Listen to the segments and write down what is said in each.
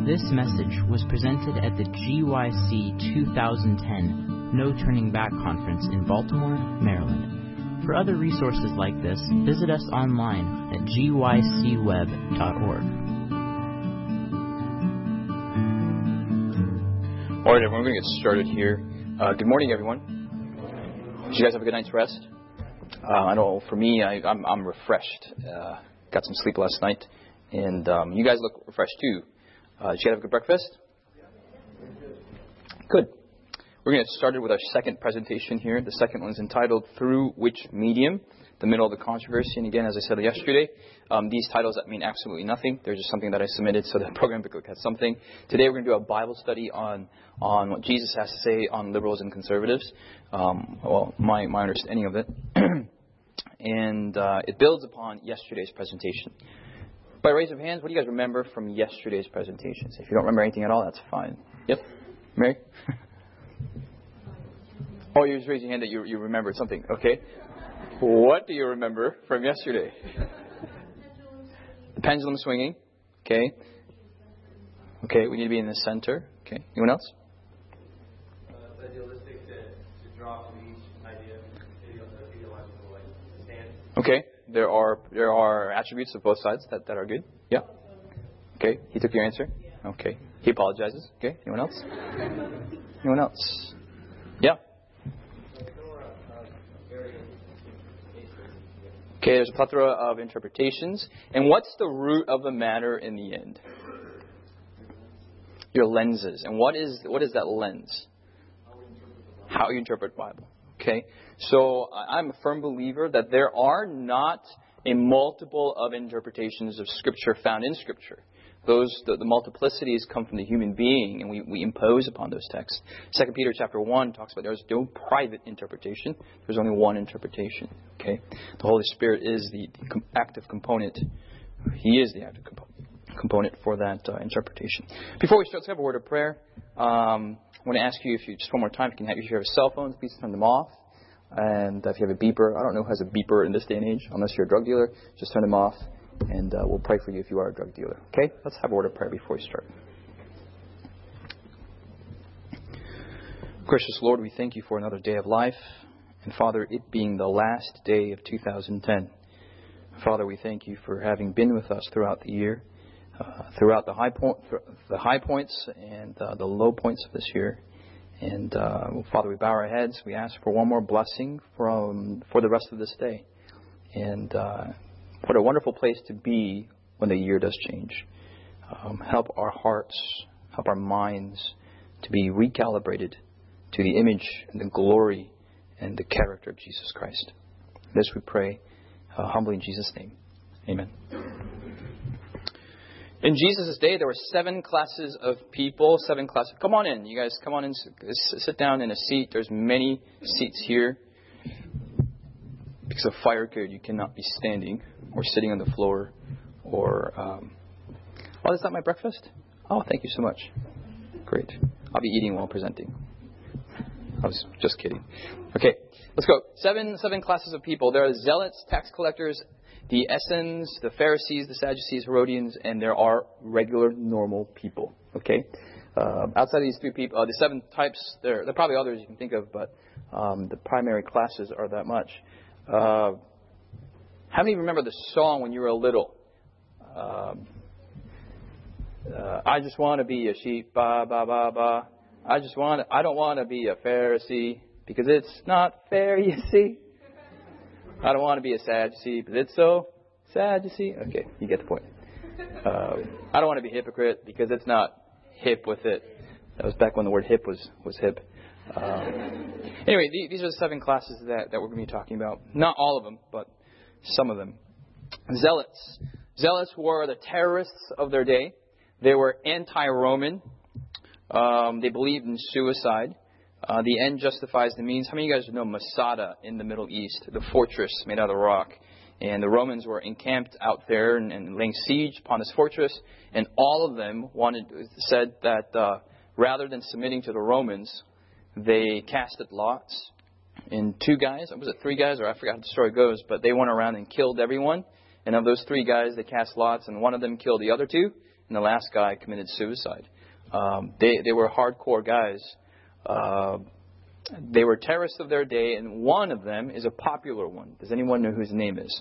This message was presented at the GYC 2010 No Turning Back Conference in Baltimore, Maryland. For other resources like this, visit us online at gycweb.org. All right, everyone, we're going to get started here. Good morning, everyone. Did you guys have a good night's rest? I know for me, I'm refreshed. Got some sleep last night, and you guys look refreshed too. Did you have a good breakfast? Good. We're going to get started with our second presentation here. The second one is entitled Through Which Medium? The Middle of the Controversy. And again, as I said yesterday, these titles that mean absolutely nothing. They're just something that I submitted so the program book has something. Today we're going to do a Bible study on what Jesus has to say on liberals and conservatives. My understanding of it. And it builds upon yesterday's presentation. By raise of hands, what do you guys remember from yesterday's presentations? If you don't remember anything at all, that's fine. Yep. Mary? Oh, you just raised your hand that you remembered something. Okay. What do you remember from yesterday? The pendulum swinging. Okay. Okay, we need to be in the center. Okay. Anyone else? Idealistic to draw from each idea, ideological stand. Okay. There are attributes of both sides that are good. Yeah. Okay. He took your answer. Okay. He apologizes. Okay. Anyone else? Anyone else? Yeah. Okay. There's a plethora of interpretations. And what's the root of the matter in the end? Your lenses. And what is that lens? How you interpret the Bible. Okay, so I'm a firm believer that there are not a multiple of interpretations of Scripture found in Scripture. The multiplicities come from the human being, and we impose upon those texts. 2 Peter chapter 1 talks about there's no private interpretation. There's only one interpretation. Okay, the Holy Spirit is the active component. He is the active component for that interpretation. Before we start, let's have a word of prayer. I want to ask you, if you just one more time, if you have cell phones, please turn them off. And if you have a beeper, I don't know who has a beeper in this day and age, unless you're a drug dealer, just turn them off. And we'll pray for you if you are a drug dealer. Okay? Let's have a word of prayer before we start. Gracious Lord, we thank you for another day of life. And Father, it being the last day of 2010. Father, we thank you for having been with us throughout the year. Throughout the high points and the low points of this year. And Father, we bow our heads. We ask for one more blessing for the rest of this day. And what a wonderful place to be when the year does change. Help our hearts, help our minds to be recalibrated to the image and the glory and the character of Jesus Christ. This we pray humbly in Jesus' name. Amen. In Jesus' day, there were 7 classes of people. 7 classes. Come on in. You guys come on in. Sit down in a seat. There's many seats here. Because of fire code, you cannot be standing or sitting on the floor. Or, oh, is that my breakfast? Oh, thank you so much. Great. I'll be eating while presenting. I was just kidding. Okay, let's go. 7 classes of people. There are zealots, tax collectors, the Essenes, the Pharisees, the Sadducees, Herodians, and there are regular, normal people. Okay? Outside of these 3 people, the 7 types, there are probably others you can think of, but the primary classes are that much. How many remember the song when you were little? I just want to be a sheep, ba, ba, ba, ba. I don't want to be a Pharisee, because it's not fair, you see. I don't want to be a Sadducee, but it's so sad, you see. Okay, you get the point. I don't want to be a hypocrite, because it's not hip with it. That was back when the word hip was hip. Anyway, these are the 7 classes that we're going to be talking about. Not all of them, but some of them. Zealots. Zealots were the terrorists of their day. They were anti-Roman. They believed in suicide. The end justifies the means. How many of you guys know Masada in the Middle East, the fortress made out of rock? And the Romans were encamped out there and laying siege upon this fortress. And all of them said that rather than submitting to the Romans, they casted lots. And 2 guys, was it 3 guys, or I forgot how the story goes, but they went around and killed everyone. And of those 3 guys, they cast lots, and one of them killed the other 2. and the last guy committed suicide. They were hardcore guys. They were terrorists of their day, and one of them is a popular one. Does anyone know who his name is?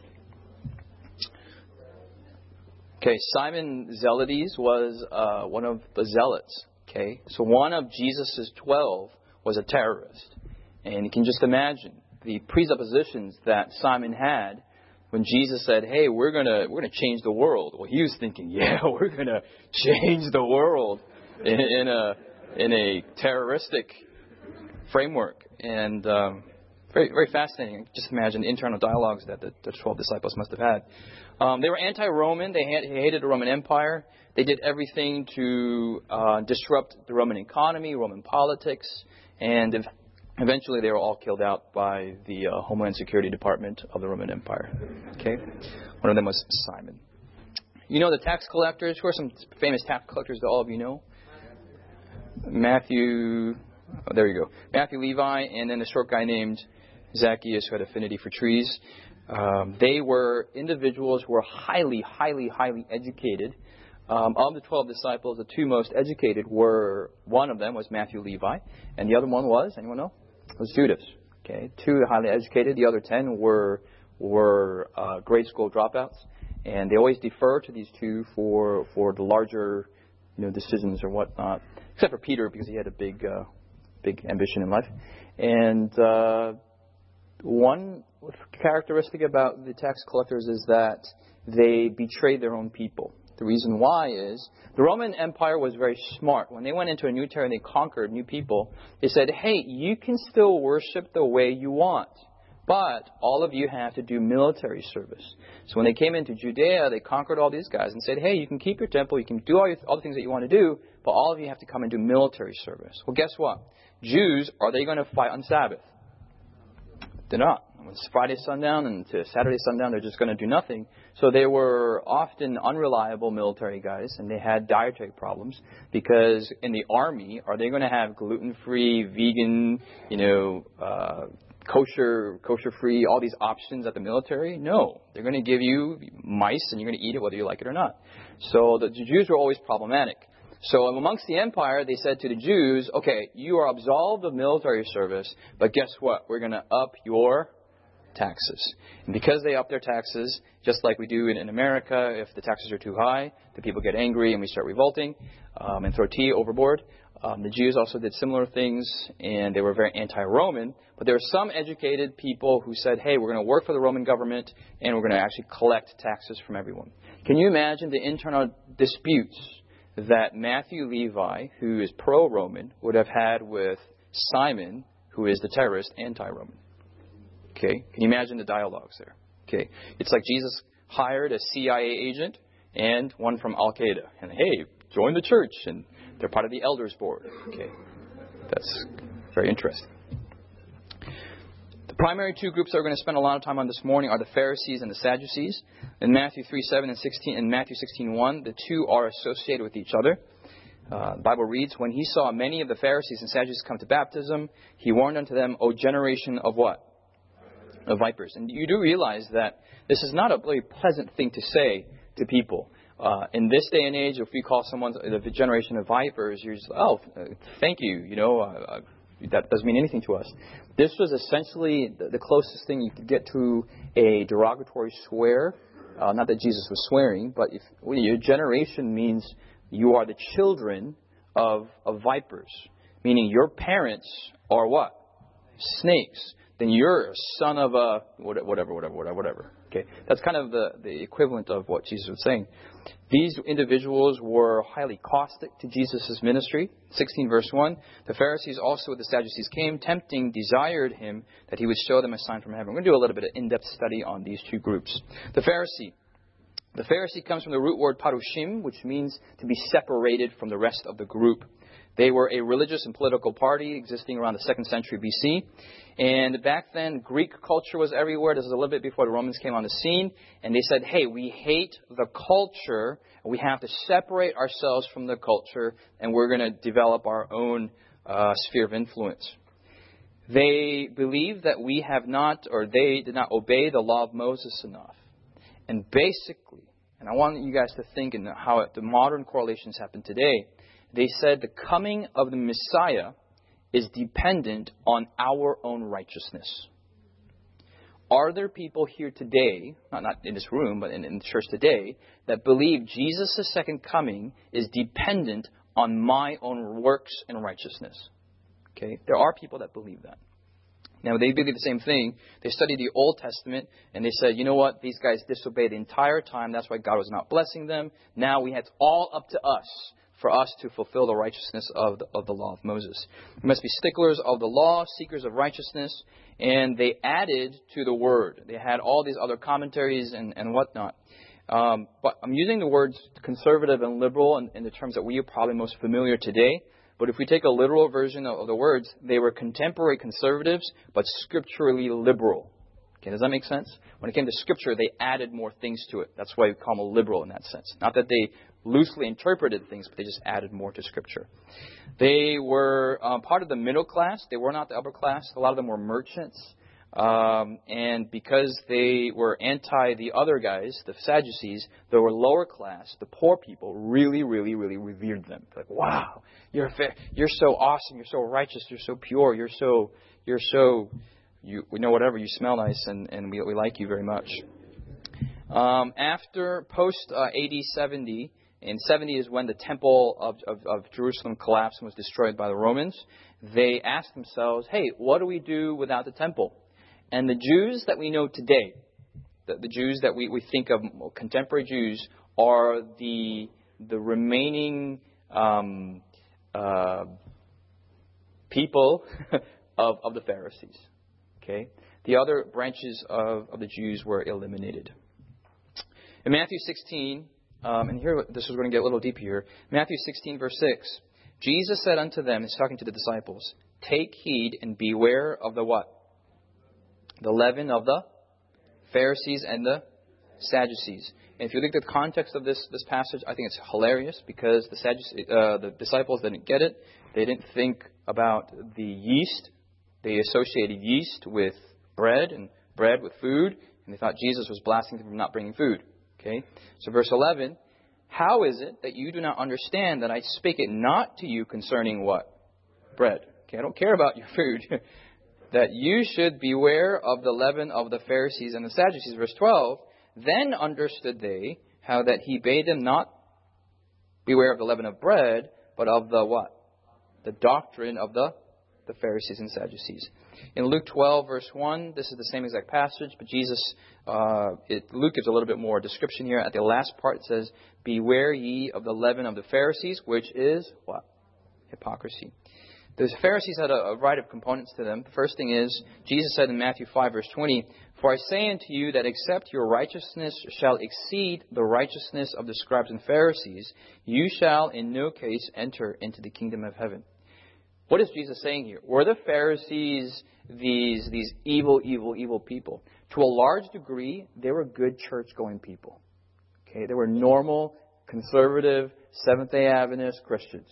Okay, Simon Zelotes was one of the zealots. Okay, so one of Jesus' 12 was a terrorist. And you can just imagine the presuppositions that Simon had when Jesus said, "Hey, we're gonna change the world." Well, he was thinking, "Yeah, we're gonna change the world in a terroristic framework." And very, very fascinating. Just imagine the internal dialogues that the 12 disciples must have had. They were anti-Roman. They hated the Roman Empire. They did everything to disrupt the Roman economy, Roman politics, and eventually they were all killed out by the Homeland Security Department of the Roman Empire. Okay, one of them was Simon. You know the tax collectors? Who are some famous tax collectors that all of you know? Matthew, there you go. Matthew, Levi, and then a short guy named Zacchaeus who had affinity for trees. They were individuals who were highly, highly, highly educated. Of the 12 disciples, the two most educated were, one of them was Matthew, Levi, and the other one was, anyone know? It was Judas. Okay, two highly educated. The other 10 were grade school dropouts, and they always defer to these two for the larger, decisions or whatnot. Except for Peter, because he had a big ambition in life. And one characteristic about the tax collectors is that they betrayed their own people. The reason why is the Roman Empire was very smart. When they went into a new territory and they conquered new people, they said, "Hey, you can still worship the way you want, but all of you have to do military service." So when they came into Judea, they conquered all these guys and said, "Hey, you can keep your temple, you can do all the things that you want to do, but all of you have to come and do military service." Well, guess what? Jews, are they going to fight on Sabbath? They're not. It's Friday sundown and to Saturday sundown, they're just going to do nothing. So they were often unreliable military guys, and they had dietary problems because in the army, are they going to have gluten-free, vegan, kosher-free, all these options at the military? No. They're going to give you mice, and you're going to eat it whether you like it or not. So the Jews were always problematic. So amongst the empire, they said to the Jews, "Okay, you are absolved of military service, but guess what? We're going to up your taxes." And because they up their taxes, just like we do in America, if the taxes are too high, the people get angry and we start revolting and throw tea overboard. The Jews also did similar things, and they were very anti-Roman. But there were some educated people who said, "Hey, we're going to work for the Roman government, and we're going to actually collect taxes from everyone." Can you imagine the internal disputes that Matthew Levi, who is pro-Roman, would have had with Simon, who is the terrorist, anti-Roman? Okay, can you imagine the dialogues there? Okay, it's like Jesus hired a CIA agent and one from Al-Qaeda. And hey, join the church. And they're part of the elders board. Okay, that's very interesting. The primary two groups that we're going to spend a lot of time on this morning are the Pharisees and the Sadducees. In Matthew 3:7 and 16, and Matthew 16:1, the two are associated with each other. The Bible reads, "When he saw many of the Pharisees and Sadducees come to baptism, he warned unto them, O generation of what? Of vipers." And you do realize that this is not a really pleasant thing to say to people. In this day and age, if we call someone the generation of vipers, you're just, "Oh, thank you, that doesn't mean anything to us." This was essentially the closest thing you could get to a derogatory swear. Not that Jesus was swearing, but your generation means you are the children of vipers. Meaning your parents are what? Snakes. Then you're a son of a whatever. Okay, that's kind of the equivalent of what Jesus was saying. These individuals were highly caustic to Jesus' ministry. 16 verse 1, "The Pharisees also with the Sadducees came, tempting, desired him that he would show them a sign from heaven." We're going to do a little bit of in-depth study on these two groups. The Pharisee comes from the root word parushim, which means to be separated from the rest of the group. They were a religious and political party existing around the 2nd century BC. And back then, Greek culture was everywhere. This is a little bit before the Romans came on the scene. And they said, "Hey, we hate the culture. We have to separate ourselves from the culture, and we're going to develop our own sphere of influence." They believe that they did not obey the law of Moses enough. And basically, And I want you guys to think in how the modern correlations happen today. They said the coming of the Messiah is dependent on our own righteousness. Are there people here today, not in this room, but in the church today, that believe Jesus' second coming is dependent on my own works and righteousness? Okay, there are people that believe that. Now, they believe the same thing. They studied the Old Testament, and they said, you know what? These guys disobeyed the entire time. That's why God was not blessing them. Now it's all up to us, for us to fulfill the righteousness of the law of Moses. We must be sticklers of the law, seekers of righteousness, and they added to the word. They had all these other commentaries and whatnot. But I'm using the words conservative and liberal in the terms that we are probably most familiar today. But if we take a literal version of the words, they were contemporary conservatives, but scripturally liberal. Okay, does that make sense? When it came to Scripture, they added more things to it. That's why we call them liberal in that sense. Not that they loosely interpreted things, but they just added more to Scripture. They were part of the middle class. They were not the upper class. A lot of them were merchants. And because they were anti the other guys, the Sadducees, they were lower class. The poor people really, really, really revered them. Like, wow, you're so awesome. You're so righteous. You're so pure. You know, whatever, you smell nice, and we like you very much. After post AD 70, and 70 is when the temple of Jerusalem collapsed and was destroyed by the Romans, they asked themselves, hey, what do we do without the temple? And the Jews that we know today, the Jews that we think of, contemporary Jews, are the remaining people of the Pharisees. Okay, the other branches of the Jews were eliminated. In Matthew 16, and here this is going to get a little deep here. Matthew 16, verse 6, Jesus said unto them, he's talking to the disciples, take heed and beware of the what? The leaven of the Pharisees and the Sadducees. And if you look at the context of this passage, I think it's hilarious because the disciples didn't get it. They didn't think about the yeast. They associated yeast with bread and bread with food, and they thought Jesus was blasting them for not bringing food. Okay, so verse 11, how is it that you do not understand that I speak it not to you concerning what? Bread. Okay, I don't care about your food. That you should beware of the leaven of the Pharisees and the Sadducees. Verse 12, then understood they how that he bade them not beware of the leaven of bread, but of the what? The doctrine of the Pharisees and Sadducees. In Luke 12, verse 1, this is the same exact passage, but Luke gives a little bit more description here. At the last part it says, beware ye of the leaven of the Pharisees, which is what? Hypocrisy. The Pharisees had a variety of components to them. The first thing is, Jesus said in Matthew 5, verse 20, for I say unto you that except your righteousness shall exceed the righteousness of the scribes and Pharisees, you shall in no case enter into the kingdom of heaven. What is Jesus saying here? Were the Pharisees these evil people? To a large degree, they were good church-going people. Okay, they were normal, conservative, Seventh-day Adventist Christians.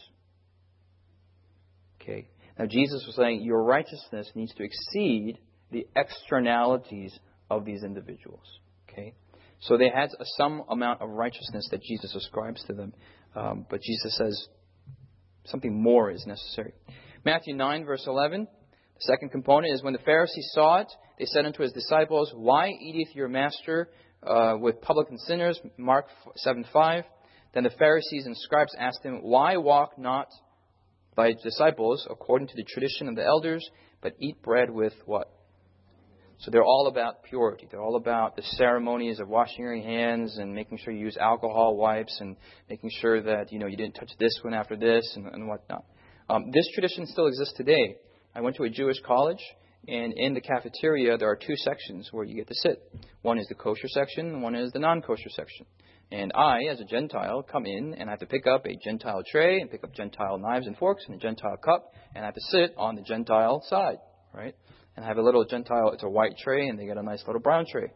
Okay, now Jesus was saying your righteousness needs to exceed the externalities of these individuals. Okay, so they had some amount of righteousness that Jesus ascribes to them, but Jesus says something more is necessary. Matthew 9, verse 11. The second component is when the Pharisees saw it, they said unto his disciples, why eateth your master with publicans and sinners? Mark 7:5. Then the Pharisees and scribes asked him, why walk not thy disciples according to the tradition of the elders, but eat bread with what? So they're all about purity. They're all about the ceremonies of washing your hands and making sure you use alcohol wipes and making sure that you didn't touch this one after this and whatnot. This tradition still exists today. I went to a Jewish college, and in the cafeteria there are two sections where you get to sit. One is the kosher section, and one is the non-kosher section. And I, as a Gentile, come in, and I have to pick up a Gentile tray and pick up Gentile knives and forks and a Gentile cup, and I have to sit on the Gentile side, right? And I have a little Gentile, it's a white tray, and they get a nice little brown tray.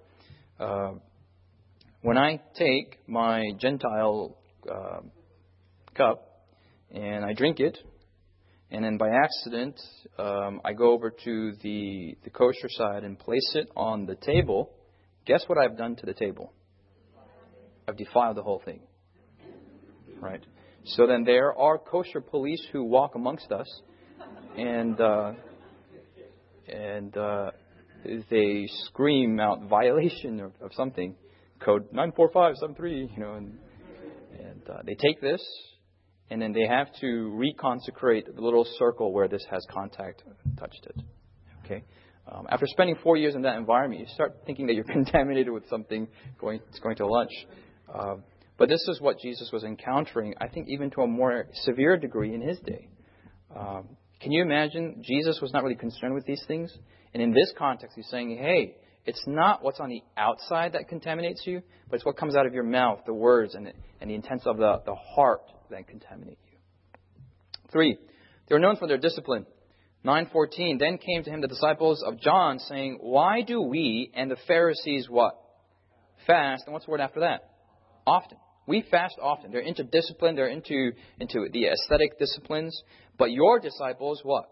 When I take my Gentile cup and I drink it, and then by accident I go over to the kosher side and place it on the table, guess what I've done to the table? I've defiled the whole thing. Right? So then there are kosher police who walk amongst us, and they scream out violation of something, code 94573, and they take this, and then they have to reconsecrate the little circle where this has touched it. Okay. After spending 4 years in that environment, you start thinking that you're contaminated with something going to lunch. But this is what Jesus was encountering, I think, even to a more severe degree in his day. Can you imagine? Jesus was not really concerned with these things. And in this context, he's saying, hey, it's not what's on the outside that contaminates you, but it's what comes out of your mouth, the words, and the intents of the heart that contaminate you. 3, they were known for their discipline. 9:14, then came to him the disciples of John, saying, why do we and the Pharisees what? Fast. And what's the word after that? Often. We fast often. They're into discipline. They're into the aesthetic disciplines. But your disciples, what?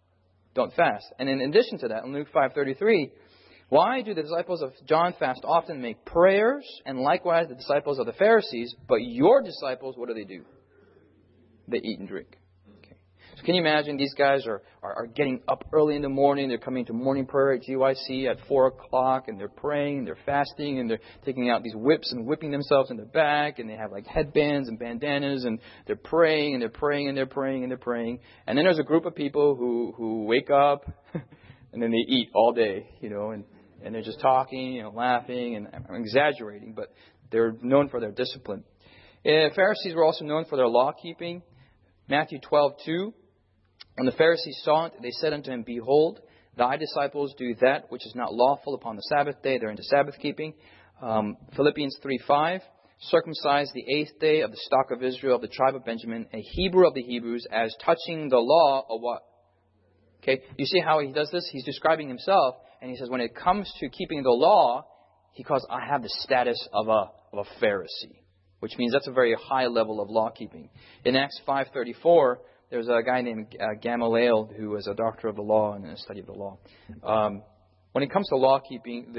Don't fast. And in addition to that, in Luke 5:33, why do the disciples of John fast often, make prayers, and likewise the disciples of the Pharisees, but your disciples, what do? They eat and drink. So can you imagine these guys are getting up early in the morning, they're coming to morning prayer at GYC at 4 o'clock, and they're praying, and they're fasting, and they're taking out these whips and whipping themselves in the back, and they have like headbands and bandanas, and they're praying, and they're praying, and they're praying, and they're praying. And then there's a group of people who wake up, and then they eat all day, and they're just talking, laughing, and I'm exaggerating, but they're known for their discipline. Pharisees were also known for their law keeping. Matthew 12:2. When the Pharisees saw it, they said unto him, behold, thy disciples do that which is not lawful upon the Sabbath day. They're into Sabbath keeping. Philippians 3:5. Circumcised the 8th day of the stock of Israel, of the tribe of Benjamin, a Hebrew of the Hebrews, as touching the law of what? Okay, you see how he does this? He's describing himself, and he says when it comes to keeping the law, he calls, I have the status of a Pharisee, which means that's a very high level of law keeping. In Acts 5:34, there's a guy named Gamaliel who was a doctor of the law and a study of the law. When it comes to law keeping,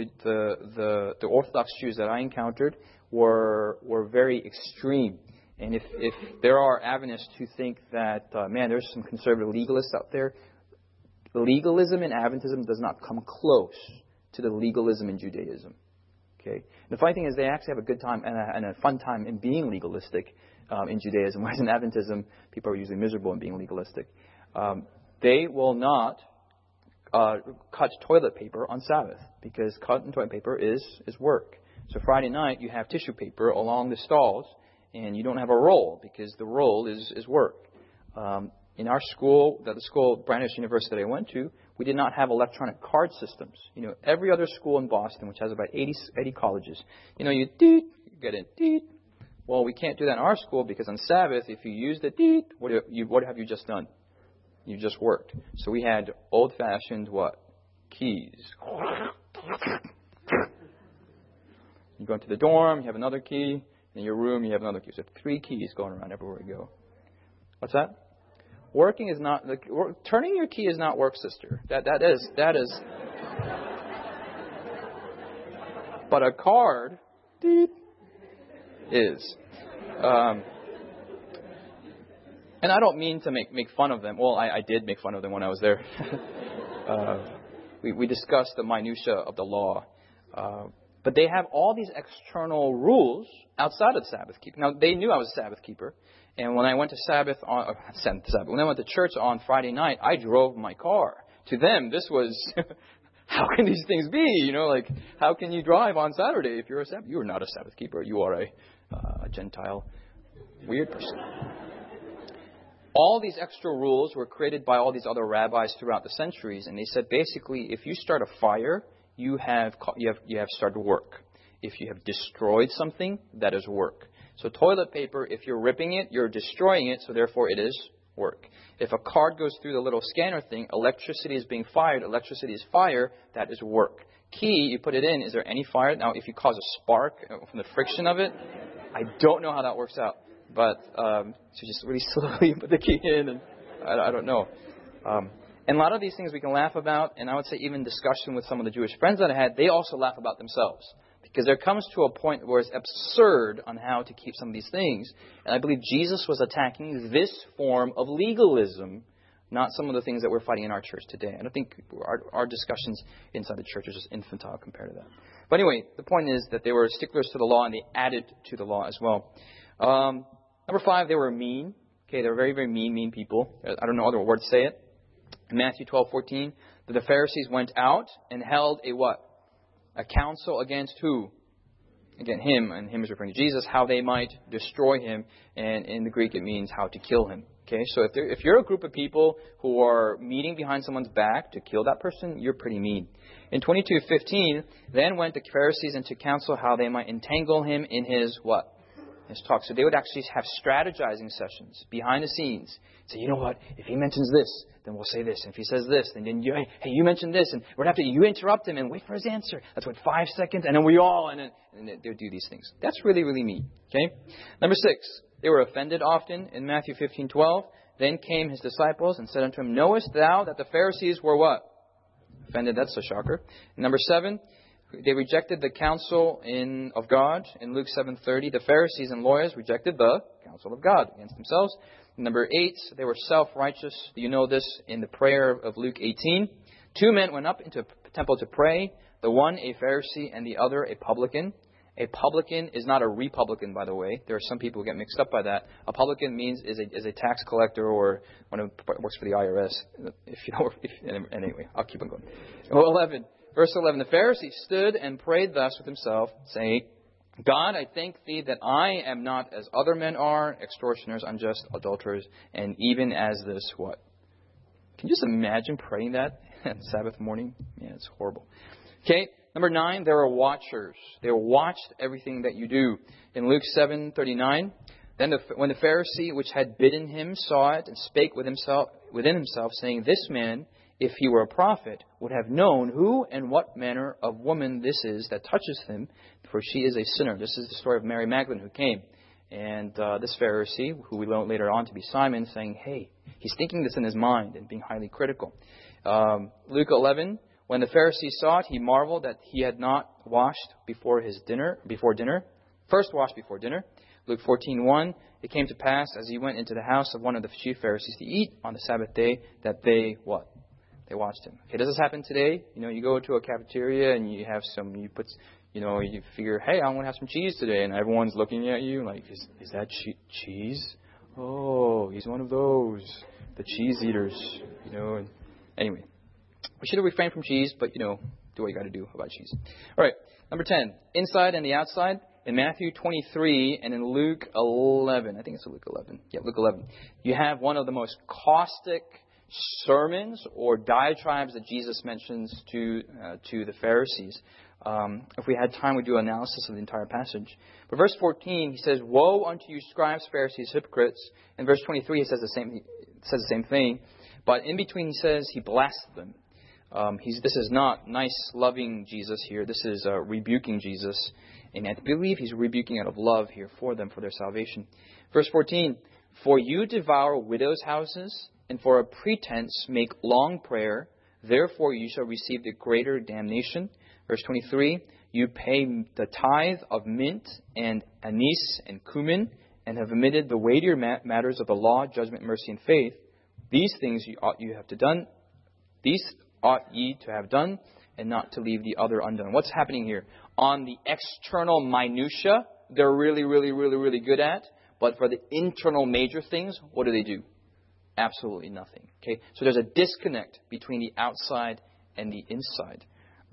the Orthodox Jews that I encountered were very extreme. And if there are Adventists who think that there's some conservative legalists out there, legalism in Adventism does not come close to the legalism in Judaism. Okay. The funny thing is they actually have a good time and a fun time in being legalistic in Judaism, whereas in Adventism, people are usually miserable in being legalistic. They will not cut toilet paper on Sabbath because cutting toilet paper is work. So Friday night, you have tissue paper along the stalls, and you don't have a roll because the roll is work. In our school, the school, Brandeis University that I went to, we did not have electronic card systems. Every other school in Boston, which has about 80 colleges, you get in, deet. Well, we can't do that in our school because on Sabbath, if you use the deet, what have you just done? You just worked. So we had old-fashioned what? Keys. You go into the dorm, you have another key. In your room, you have another key. So 3 keys going around everywhere you go. What's that? Working is not turning your key is not work, sister. That is. But a card, deep, is. And I don't mean to make fun of them. Well, I did make fun of them when I was there. We discussed the minutia of the law. But they have all these external rules outside of Sabbath keeping. Now, they knew I was a Sabbath keeper. And when I went to when I went to church on Friday night, I drove my car. To them, this was, how can these things be? How can you drive on Saturday if you're a Sabbath? You are not a Sabbath keeper. You are a Gentile, weird person. All these extra rules were created by all these other rabbis throughout the centuries, and they said basically, if you start a fire, you have started work. If you have destroyed something, that is work. So toilet paper, if you're ripping it, you're destroying it, so therefore it is work. If a card goes through the little scanner thing, electricity is being fired, electricity is fire, that is work. Key, you put it in, is there any fire? Now, if you cause a spark from the friction of it, I don't know how that works out. But, so just really slowly put the key in, and I don't know. And a lot of these things we can laugh about, and I would say even discussion with some of the Jewish friends that I had, they also laugh about themselves. Because there comes to a point where it's absurd on how to keep some of these things. And I believe Jesus was attacking this form of legalism, not some of the things that we're fighting in our church today. I don't think our discussions inside the church are just infantile compared to that. But anyway, the point is that they were sticklers to the law and they added to the law as well. Number 5, they were mean. Okay, they were very, very mean people. I don't know other word to say it. In Matthew 12:14, the Pharisees went out and held a what? A council against who? Again, him, and him is referring to Jesus, how they might destroy him. And in the Greek, it means how to kill him. Okay, so if you're a group of people who are meeting behind someone's back to kill that person, you're pretty mean. In 22:15, then went the Pharisees into council how they might entangle him in his what? His talk. So they would actually have strategizing sessions behind the scenes. Say, you know what? If he mentions this, then we'll say this. And if he says this, then you, hey, you mentioned this, and we're going to have to, you interrupt him and wait for his answer. That's what 5 seconds, and then we all, and they would do these things. That's really, really mean. Okay. Number 6, they were offended often. In Matthew 15:12, then came his disciples and said unto him, knowest thou that the Pharisees were what? Offended. That's a shocker. Number 7. They rejected the counsel of God. In Luke 7:30, the Pharisees and lawyers rejected the counsel of God against themselves. Number 8, they were self-righteous. You know this in the prayer of Luke 18. 2 men went up into the temple to pray, the one a Pharisee and the other a publican. A publican is not a republican, by the way. There are some people who get mixed up by that. A publican is a tax collector or one who works for the IRS. Anyway, I'll keep on going. Verse 11, the Pharisee stood and prayed thus with himself, saying, God, I thank thee that I am not as other men are, extortioners, unjust, adulterers, and even as this what? Can you just imagine praying that on Sabbath morning? Yeah, it's horrible. Okay, number 9, there were watchers. They watched everything that you do. In Luke 7:39, then when the Pharisee which had bidden him saw it and spake within himself, saying, this man, if he were a prophet, would have known who and what manner of woman this is that touches him, for she is a sinner. This is the story of Mary Magdalene who came. And this Pharisee, who we learn later on to be Simon, saying, hey, he's thinking this in his mind and being highly critical. Luke 11, when the Pharisee saw it, he marveled that he had not washed before dinner. First washed before dinner. Luke 14:1, it came to pass as he went into the house of one of the chief Pharisees to eat on the Sabbath day that they what? They watched him. Okay, does this happen today? You know, you go to a cafeteria and you figure, hey, I want to have some cheese today, and everyone's looking at you like, is that cheese? Oh, he's one of those, the cheese eaters, And anyway, we should have refrained from cheese, but do what you got to do about cheese. All right, number 10, inside and the outside. In Matthew 23 and in Luke 11, I think it's Luke 11. Yeah, Luke 11. You have one of the most caustic sermons or diatribes that Jesus mentions to the Pharisees. If we had time, we'd do an analysis of the entire passage. But verse 14, he says, woe unto you, scribes, Pharisees, hypocrites. In verse 23, he says the same thing. But in between, he says he blessed them. This is not nice, loving Jesus here. This is rebuking Jesus. And I believe he's rebuking out of love here for them, for their salvation. Verse 14, for you devour widows' houses, and for a pretense make long prayer. Therefore you shall receive the greater damnation. Verse 23, you pay the tithe of mint and anise and cumin, and have omitted the weightier matters of the law, judgment, mercy, and faith. These things These ought ye to have done, and not to leave the other undone. What's happening here? On the external minutia, they're really, really, really, really good at. But for the internal major things, what do? Absolutely nothing. Okay, so there's a disconnect between the outside and the inside.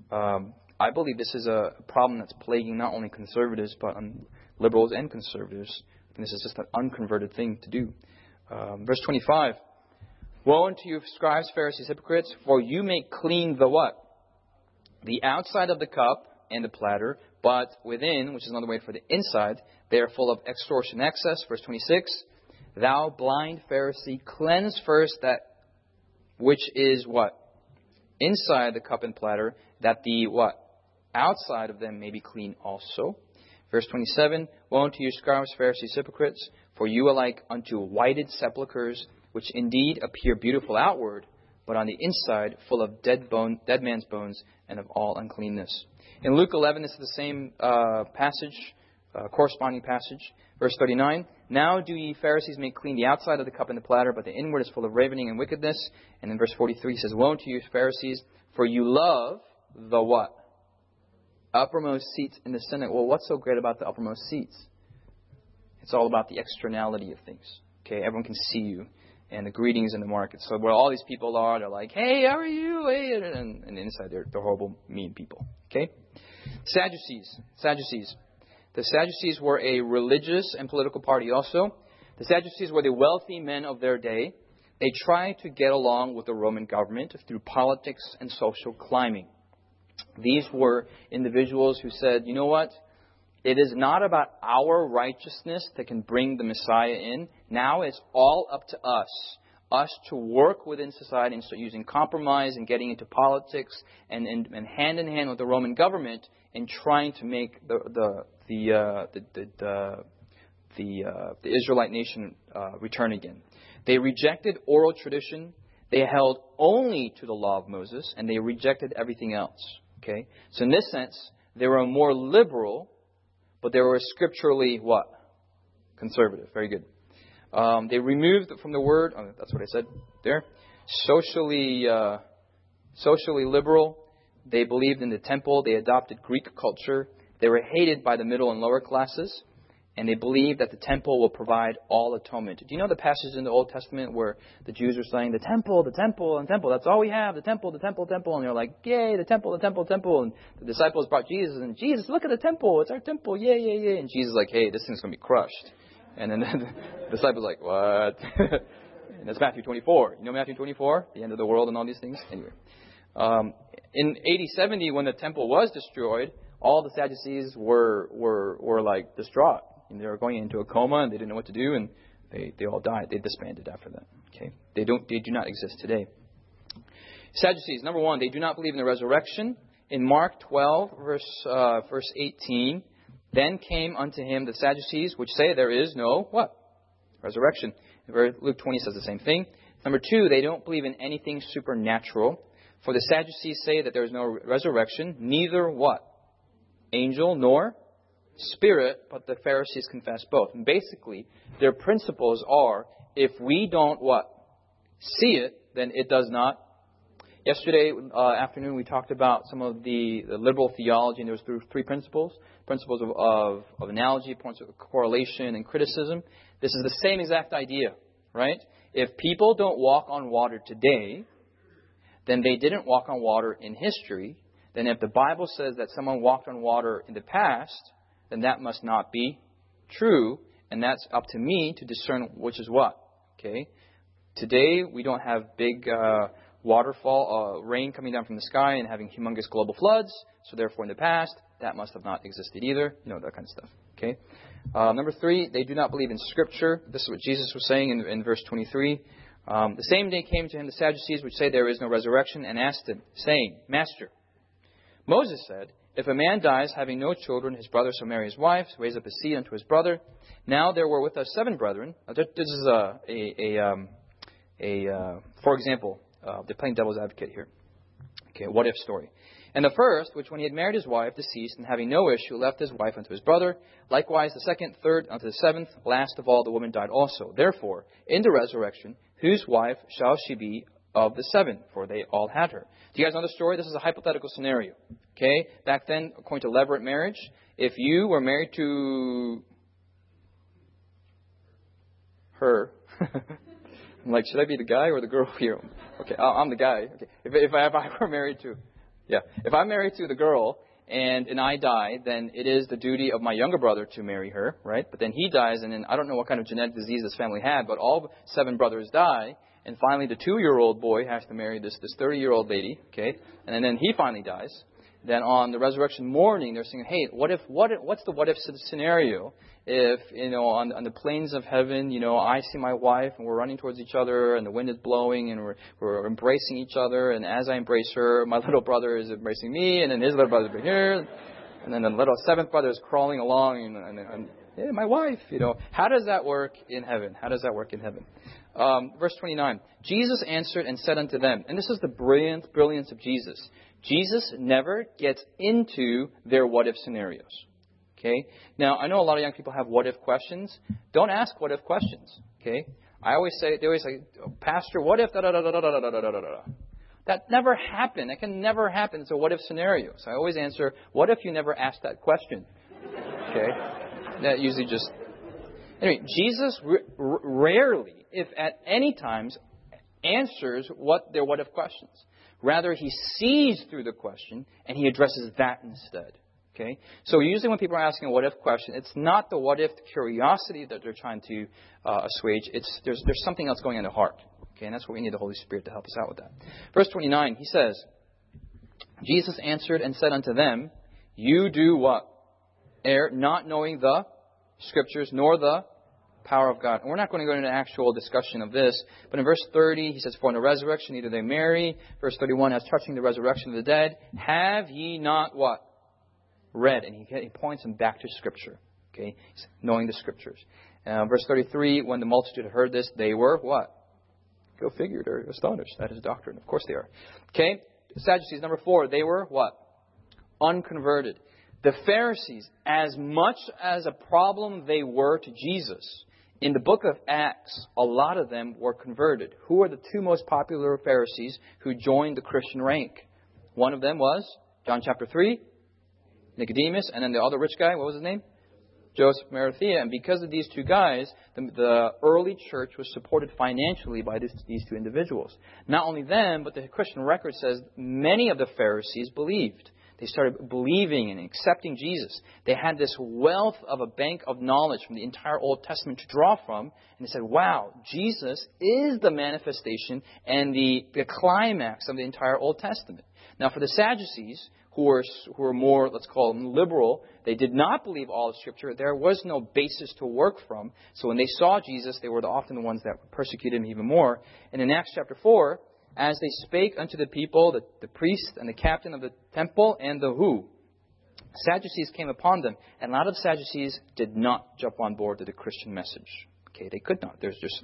I believe this is a problem that's plaguing not only conservatives, but liberals and conservatives. And this is just an unconverted thing to do. Verse 25. Woe unto you, scribes, Pharisees, hypocrites, for you make clean the what? The outside of the cup and the platter, but within, which is another word for the inside, they are full of extortion excess. Verse 26. Thou blind Pharisee, cleanse first that which is what? Inside the cup and platter, that the what? Outside of them may be clean also. Verse 27, woe unto you, scribes, Pharisees, hypocrites, for you are like unto whited sepulchres, which indeed appear beautiful outward, but on the inside full of dead man's bones and of all uncleanness. In Luke 11, this is the same passage, corresponding passage. Verse 39, now do ye Pharisees make clean the outside of the cup and the platter, but the inward is full of ravening and wickedness. And in verse 43 he says, woe unto you Pharisees, for you love the what? Uppermost seats in the Senate. Well, what's so great about the uppermost seats? It's all about the externality of things. Okay, everyone can see you. And the greetings in the market. So where all these people are, they're like, hey, how are you? Hey, and inside they're horrible, mean people. Okay? Sadducees. The Sadducees were a religious and political party also. The Sadducees were the wealthy men of their day. They tried to get along with the Roman government through politics and social climbing. These were individuals who said, you know what? It is not about our righteousness that can bring the Messiah in. Now it's all up to us to work within society and start using compromise and getting into politics and hand in hand with the Roman government and trying to make the Israelite nation return again. They rejected oral tradition. They held only to the law of Moses, and they rejected everything else. Okay, so in this sense, they were more liberal, but they were scripturally what? Conservative. Very good. They removed from the word. Oh, that's what I said there. Socially liberal. They believed in the temple. They adopted Greek culture. They were hated by the middle and lower classes. And they believed that the temple will provide all atonement. Do you know the passage in the Old Testament where the Jews are saying, the temple, and temple, that's all we have, the temple. And they're like, yay, the temple. And the disciples brought Jesus, and Jesus, look at the temple, it's our temple, yay. And Jesus is like, hey, this thing's going to be crushed. And then the disciples are like, what? And that's Matthew 24. You know Matthew 24? The end of the world and all these things? Anyway. In AD 70, when the temple was destroyed, all the Sadducees were like distraught. And they were going into a coma and they didn't know what to do, and they all died. They disbanded after that. Okay, they do not exist today. Sadducees, number one, they do not believe in the resurrection. In Mark 12, verse 18, then came unto him the Sadducees, which say there is no what? Resurrection. Luke 20 says the same thing. Number two, they don't believe in anything supernatural. For the Sadducees say that there is no resurrection, neither what? Angel nor spirit, but the Pharisees confess both. And basically, their principles are, if we don't what? See it, then it does not. Yesterday afternoon, we talked about some of the liberal theology, and there was three principles. Principles of analogy, points of correlation, and criticism. This is the same exact idea, right? If people don't walk on water today, then they didn't walk on water in history. Then if the Bible says that someone walked on water in the past, then that must not be true, and that's up to me to discern which is what. Okay? Today, we don't have big waterfall, rain coming down from the sky and having humongous global floods, so therefore in the past, that must have not existed either. You know, that kind of stuff. Okay? Number three, they do not believe in Scripture. This is what Jesus was saying in verse 23. The same day came to him the Sadducees, which say there is no resurrection, and asked him, saying, Master, Moses said, if a man dies having no children, his brother shall marry his wife, raise up a seed unto his brother. Now there were with us 7 brethren. This is for example, they're playing devil's advocate here. Okay, what if story. And the first, which when he had married his wife, deceased, and having no issue, left his wife unto his brother. Likewise the second, third, unto the 7th. Last of all, the woman died also. Therefore, in the resurrection, whose wife shall she be of the 7? For they all had her. Do you guys know the story? This is a hypothetical scenario. Okay? Back then, according to levirate marriage, if you were married to her, I'm like, should I be the guy or the girl here? Okay, I'm the guy. Okay. If I were married to, if I'm married to the girl and I die, then it is the duty of my younger brother to marry her, right? But then he dies, and then I don't know what kind of genetic disease this family had, but all 7 brothers die. And finally, the 2-year-old boy has to marry this 30-year-old lady, okay? And then he finally dies. Then on the resurrection morning, they're saying, hey, what's the what if scenario if, on the plains of heaven, I see my wife and we're running towards each other and the wind is blowing and we're embracing each other. And as I embrace her, my little brother is embracing me, and then his little brother is here. And then the little 7th brother is crawling along Yeah, my wife, How does that work in heaven? How does that work in heaven? Verse 29. Jesus answered and said unto them, and this is the brilliance of Jesus. Jesus never gets into their what-if scenarios. Okay? Now, I know a lot of young people have what-if questions. Don't ask what-if questions. Okay? They always say, Pastor, what if da-da-da-da-da-da-da-da-da-da? That never happened. That can never happen. It's a what-if scenario. So I always answer, what if you never asked that question? Okay? That usually just... Anyway, Jesus rarely, if at any times, answers their what-if questions. Rather, he sees through the question and he addresses that instead. Okay? So usually when people are asking a what-if question, it's not the what-if curiosity that they're trying to assuage. There's something else going on in the heart. Okay? And that's what we need the Holy Spirit to help us out with that. Verse 29, he says, Jesus answered and said unto them, you do what? Err, not knowing the Scriptures nor the power of God. And we're not going to go into an actual discussion of this, but in verse 30, he says, for in the resurrection neither they marry. Verse 31, as touching the resurrection of the dead, have ye not what? Read. And he points them back to Scripture. Okay? He's knowing the Scriptures. Verse 33, when the multitude heard this, they were what? Go figure, they're astonished. That is doctrine. Of course they are. Okay? The Sadducees, number 4, they were what? Unconverted. The Pharisees, as much as a problem they were to Jesus, in the book of Acts, a lot of them were converted. Who are the two most popular Pharisees who joined the Christian rank? One of them was John chapter 3, Nicodemus, and then the other rich guy, what was his name? Joseph of Arimathea. And because of these two guys, the early church was supported financially by these two individuals. Not only them, but the Christian record says many of the Pharisees believed. They started believing and accepting Jesus. They had this wealth of a bank of knowledge from the entire Old Testament to draw from. And they said, wow, Jesus is the manifestation and the climax of the entire Old Testament. Now, for the Sadducees, who were more, let's call them liberal, they did not believe all of Scripture. There was no basis to work from. So when they saw Jesus, they were often the ones that persecuted him even more. And in Acts chapter 4, as they spake unto the people, the priest and the captain of the temple and the who? Sadducees came upon them. And a lot of Sadducees did not jump on board to the Christian message. Okay, they could not. There's just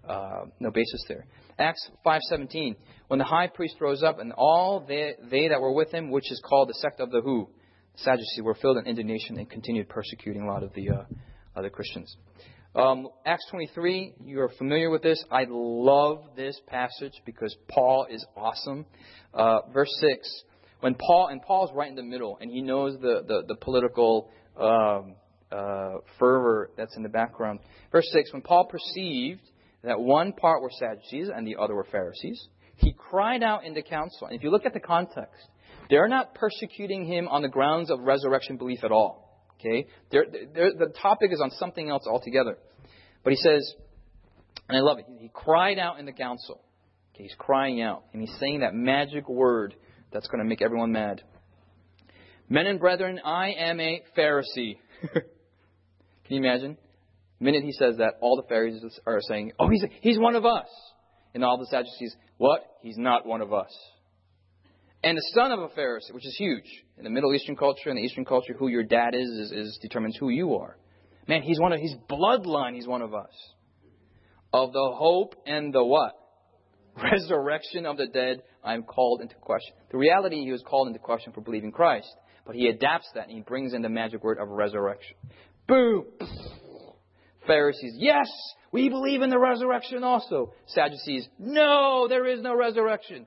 no basis there. Acts 5:17. When the high priest rose up and all they that were with him, which is called the sect of the who? Sadducees were filled in indignation and continued persecuting a lot of the other Christians. Acts 23, you are familiar with this. I love this passage because Paul is awesome. Verse 6, when Paul's right in the middle, and he knows the political fervor that's in the background. Verse 6, when Paul perceived that one part were Sadducees and the other were Pharisees, he cried out in the council. And if you look at the context, they're not persecuting him on the grounds of resurrection belief at all. Okay, the topic is on something else altogether. But he says, and I love it, he cried out in the council. Okay, he's crying out, and he's saying that magic word that's going to make everyone mad. Men and brethren, I am a Pharisee. Can you imagine? The minute he says that, all the Pharisees are saying, oh, he's one of us. And all the Sadducees, what? He's not one of us. And the son of a Pharisee, which is huge. In the Middle Eastern culture and the Eastern culture, who your dad is determines who you are. Man, his bloodline, he's one of us. Of the hope and the what? Resurrection of the dead, I am called into question. The reality, he was called into question for believing Christ. But he adapts that and he brings in the magic word of resurrection. Boom! Pharisees, yes, we believe in the resurrection also. Sadducees, no, there is no resurrection.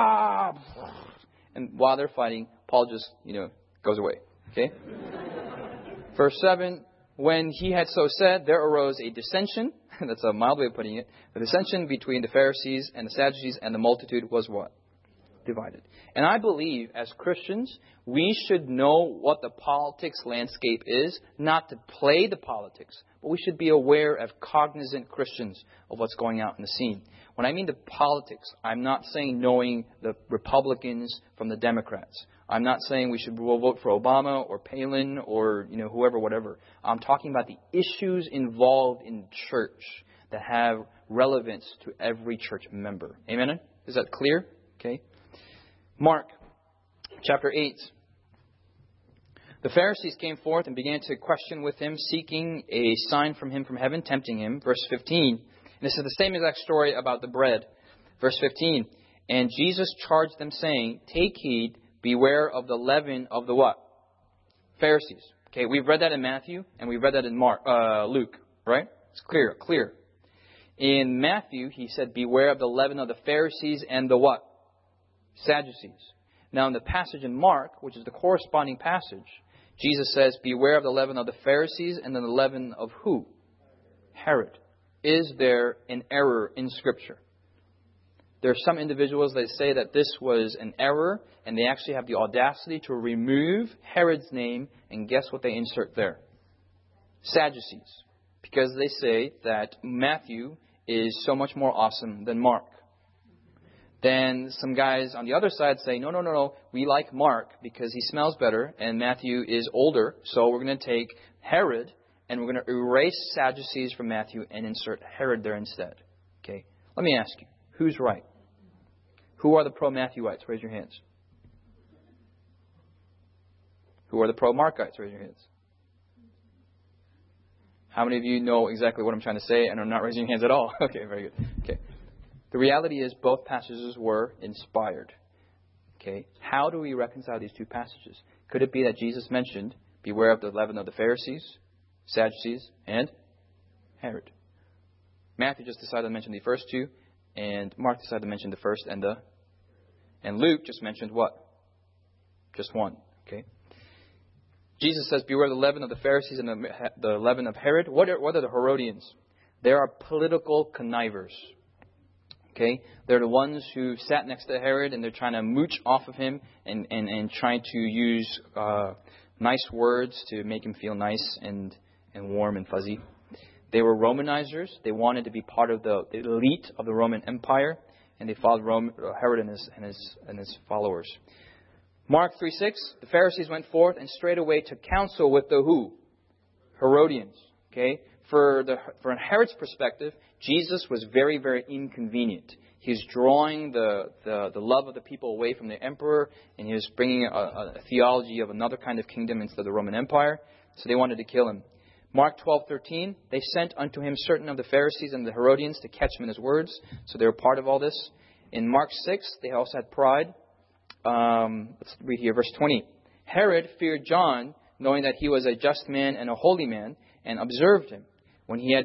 And while they're fighting, Paul just, goes away. Okay? Verse 7, when he had so said, there arose a dissension. That's a mild way of putting it. The dissension between the Pharisees and the Sadducees, and the multitude was what? Divided. And I believe, as Christians, we should know what the politics landscape is, not to play the politics, but we should be aware of cognizant Christians of what's going out in the scene. When I mean the politics, I'm not saying knowing the Republicans from the Democrats. I'm not saying we should vote for Obama or Palin or, whoever, whatever. I'm talking about the issues involved in church that have relevance to every church member. Amen? Is that clear? Okay. Mark chapter 8. The Pharisees came forth and began to question with him, seeking a sign from him from heaven, tempting him. Verse 15. And this is the same exact story about the bread. Verse 15. And Jesus charged them, saying, take heed, beware of the leaven of the what? Pharisees. Okay, we've read that in Matthew, and we've read that in Luke, right? It's clear. In Matthew, he said, beware of the leaven of the Pharisees and the what? Sadducees. Now, in the passage in Mark, which is the corresponding passage, Jesus says, beware of the leaven of the Pharisees and then the leaven of who? Herod. Is there an error in Scripture? There are some individuals that say that this was an error, and they actually have the audacity to remove Herod's name, and guess what they insert there? Sadducees. Because they say that Matthew is so much more awesome than Mark. Then some guys on the other side say, no, we like Mark because he smells better and Matthew is older, so we're going to take Herod and we're going to erase Sadducees from Matthew and insert Herod there instead. Okay, let me ask you, who's right? Who are the pro-Matthewites? Raise your hands. Who are the pro-Markites? Raise your hands. How many of you know exactly what I'm trying to say and are not raising your hands at all? Okay, very good. Okay. The reality is both passages were inspired. Okay. How do we reconcile these two passages? Could it be that Jesus mentioned, beware of the leaven of the Pharisees, Sadducees, and Herod? Matthew just decided to mention the first two, and Mark decided to mention the first and Luke just mentioned what? Just one. Okay. Jesus says, beware of the leaven of the Pharisees and the leaven of Herod. What are the Herodians? They are political connivers. Okay, they're the ones who sat next to Herod and they're trying to mooch off of him and trying to use nice words to make him feel nice and warm and fuzzy. They were Romanizers. They wanted to be part of the elite of the Roman Empire, and they followed Herod and his followers. Mark 3:6, the Pharisees went forth and straightway took counsel with the who? Herodians. Okay. For Herod's perspective, Jesus was very, very inconvenient. He was drawing the love of the people away from the emperor, and he was bringing a theology of another kind of kingdom instead of the Roman Empire. So they wanted to kill him. Mark 12:13, they sent unto him certain of the Pharisees and the Herodians to catch him in his words. So they were part of all this. In Mark 6, they also had pride. Let's read here, verse 20. Herod feared John, knowing that he was a just man and a holy man, and observed him. When we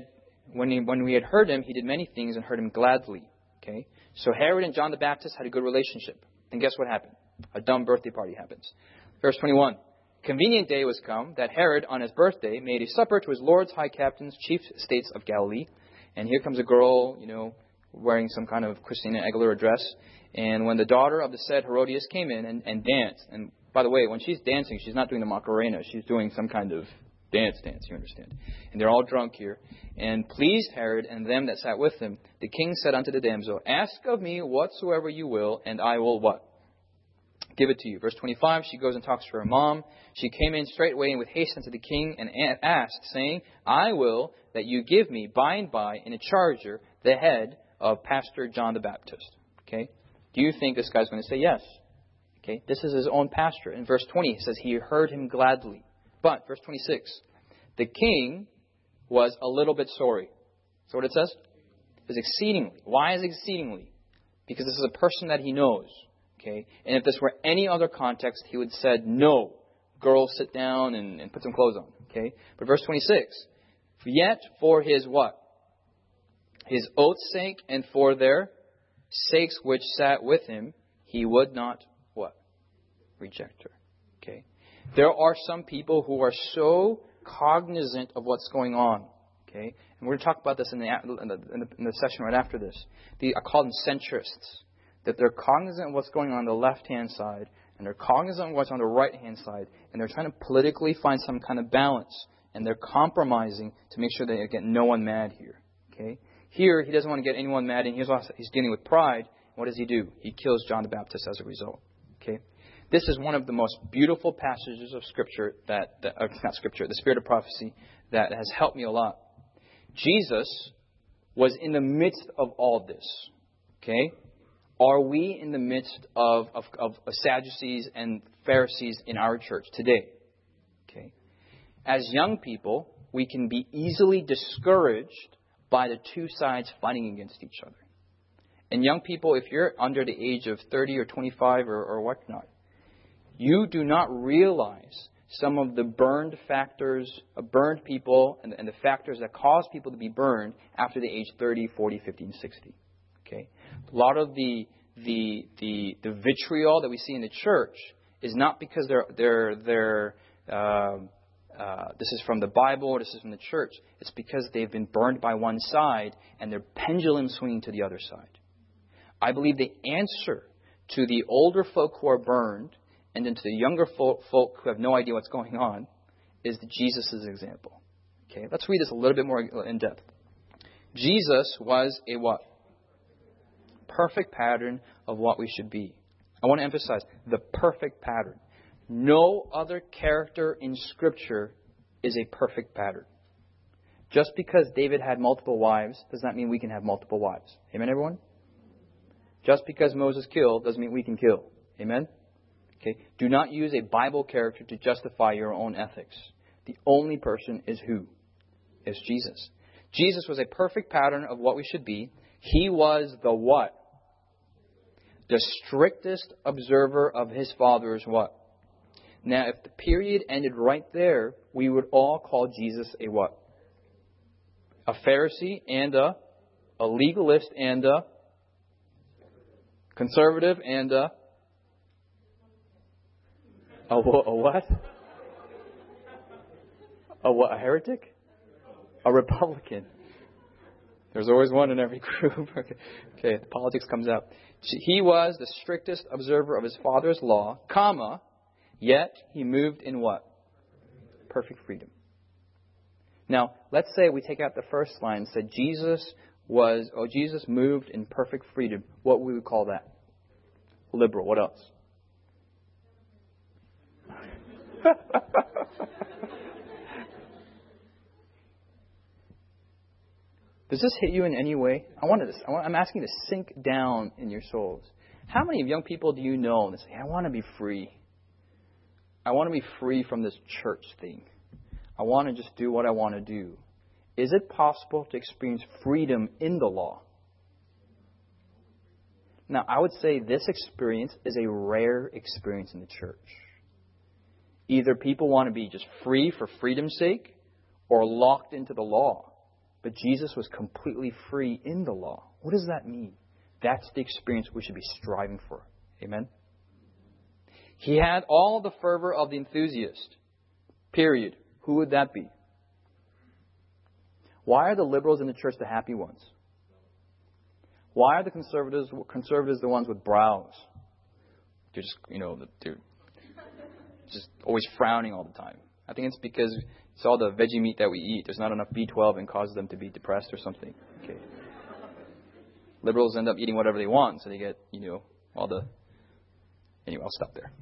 had heard him, he did many things and heard him gladly. Okay, so Herod and John the Baptist had a good relationship. And guess what happened? A dumb birthday party happens. Verse 21. Convenient day was come that Herod, on his birthday, made a supper to his lords, high captains, chief estates of Galilee. And here comes a girl, wearing some kind of Christina Aguilera dress. And when the daughter of the said Herodias came in and danced, and by the way, when she's dancing, she's not doing the Macarena. She's doing some kind of dance, you understand. And they're all drunk here. And pleased Herod and them that sat with him, the king said unto the damsel, ask of me whatsoever you will, and I will what? Give it to you. Verse 25, she goes and talks to her mom. She came in straightway and with haste unto the king and asked, saying, I will that you give me by and by in a charger the head of Pastor John the Baptist. Okay? Do you think this guy's going to say yes? Okay? This is his own pastor. In verse 20, it says he heard him gladly. But, verse 26, the king was a little bit sorry. So what it says? It was exceedingly. Why is it exceedingly? Because this is a person that he knows. Okay? And if this were any other context, he would have said, no, girl, sit down and put some clothes on. Okay? But verse 26, yet for his what? His oath's sake and for their sakes which sat with him, he would not what? Reject her. Okay? There are some people who are so cognizant of what's going on. Okay? And we're going to talk about this in the session right after this. I call them centrists. That they're cognizant of what's going on the left-hand side, and they're cognizant of what's on the right-hand side, and they're trying to politically find some kind of balance, and they're compromising to make sure they get no one mad here. Okay? Here, he doesn't want to get anyone mad, and he's dealing with pride. What does he do? He kills John the Baptist as a result. Okay? This is one of the most beautiful passages of Scripture the Spirit of Prophecy, that has helped me a lot. Jesus was in the midst of all this. Okay? Are we in the midst of Sadducees and Pharisees in our church today? as young people, we can be easily discouraged by the two sides fighting against each other. And young people, if you're under the age of 30 or 25 or whatnot, you do not realize some of the burned people and the factors that cause people to be burned after the age 30, 40, 50, and 60. Okay? A lot of the vitriol that we see in the church is not because this is from the Bible or this is from the church. It's because they've been burned by one side and they're pendulum swinging to the other side. I believe the answer to the older folk who are burned and then to the younger folk who have no idea what's going on is Jesus' example. Okay, let's read this a little bit more in depth. Jesus was a what? Perfect pattern of what we should be. I want to emphasize the perfect pattern. No other character in Scripture is a perfect pattern. Just because David had multiple wives does not mean we can have multiple wives. Amen, everyone? Just because Moses killed doesn't mean we can kill. Amen? Okay. Do not use a Bible character to justify your own ethics. The only person is who? Is Jesus. Jesus was a perfect pattern of what we should be. He was the what? The strictest observer of his Father's what? Now, if the period ended right there, we would all call Jesus a what? A Pharisee and a legalist and a conservative and a what? A what? A heretic? A Republican. There's always one in every group. Okay, politics comes out. He was the strictest observer of his Father's law, yet he moved in what? Perfect freedom. Now, let's say we take out the first line and said Jesus moved in perfect freedom. What would we call that? Liberal. What else? Does this hit you in any way? I'm asking you to sink down in your souls. How many young people do you know that say, I want to be free. I want to be free from this church thing. I want to just do what I want to do. Is it possible to experience freedom in the law? Now, I would say this experience is a rare experience in the church. Either people want to be just free for freedom's sake or locked into the law. But Jesus was completely free in the law. What does that mean? That's the experience we should be striving for. Amen? He had all the fervor of the enthusiast. Period. Who would that be? Why are the liberals in the church the happy ones? Why are the conservatives the ones with brows? They're just, they're just always frowning all the time. I think it's because it's all the veggie meat that we eat. There's not enough B12 and causes them to be depressed or something. Okay. Liberals end up eating whatever they want, so they get, all the... Anyway, I'll stop there.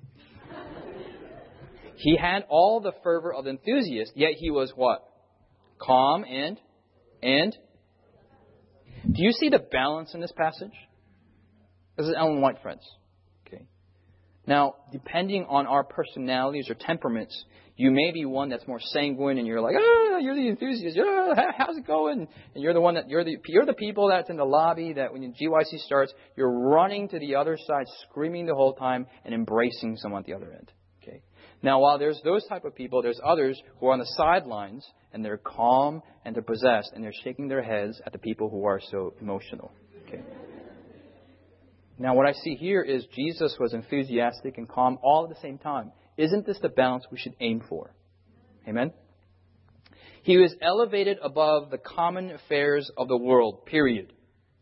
He had all the fervor of the enthusiast, yet he was what? Calm and? Do you see the balance in this passage? This is Ellen White, friends. Okay. Now, depending on our personalities or temperaments, you may be one that's more sanguine, and you're like, you're the enthusiast. How's it going? And you're the one that you're the people that's in the lobby that when GYC starts, you're running to the other side, screaming the whole time, and embracing someone at the other end. Okay. Now, while there's those type of people, there's others who are on the sidelines, and they're calm and they're possessed, and they're shaking their heads at the people who are so emotional. Okay. Now, what I see here is Jesus was enthusiastic and calm all at the same time. Isn't this the balance we should aim for? Amen? He was elevated above the common affairs of the world, period.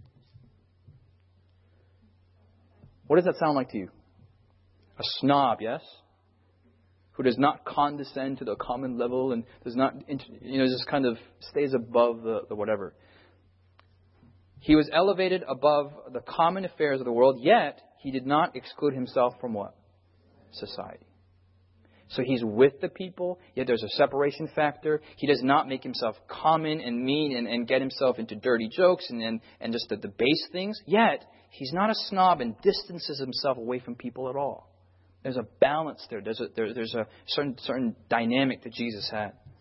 What does that sound like to you? A snob, yes? Who does not condescend to the common level and does not, just kind of stays above the whatever. He was elevated above the common affairs of the world, yet he did not exclude himself from what? Society. So he's with the people, yet there's a separation factor. He does not make himself common and mean and get himself into dirty jokes and just the base things. Yet he's not a snob and distances himself away from people at all. There's a balance there. There's a certain dynamic that Jesus had.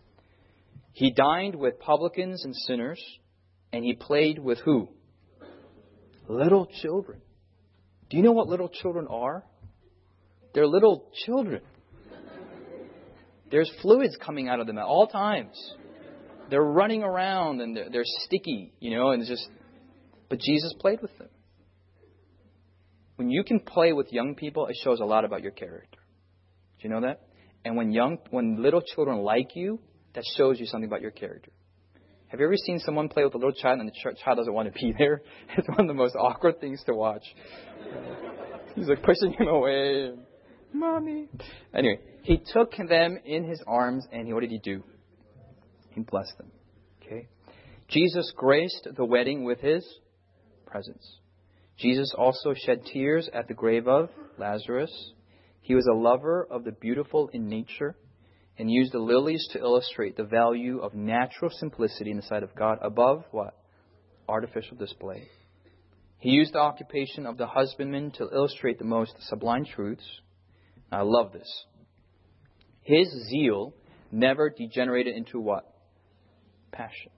He dined with publicans and sinners, and He played with who? Little children. Do you know what little children are? They're little children. There's fluids coming out of them at all times. They're running around and they're sticky, and it's just... But Jesus played with them. When you can play with young people, it shows a lot about your character. Do you know that? And when little children like you, that shows you something about your character. Have you ever seen someone play with a little child and the child doesn't want to be there? It's one of the most awkward things to watch. He's like pushing him away. Mommy. Anyway, He took them in His arms and what did He do? He blessed them. Okay. Jesus graced the wedding with His presence. Jesus also shed tears at the grave of Lazarus. He was a lover of the beautiful in nature and used the lilies to illustrate the value of natural simplicity in the sight of God above what? Artificial display. He used the occupation of the husbandman to illustrate the most sublime truths. I love this. His zeal never degenerated into what? Passion.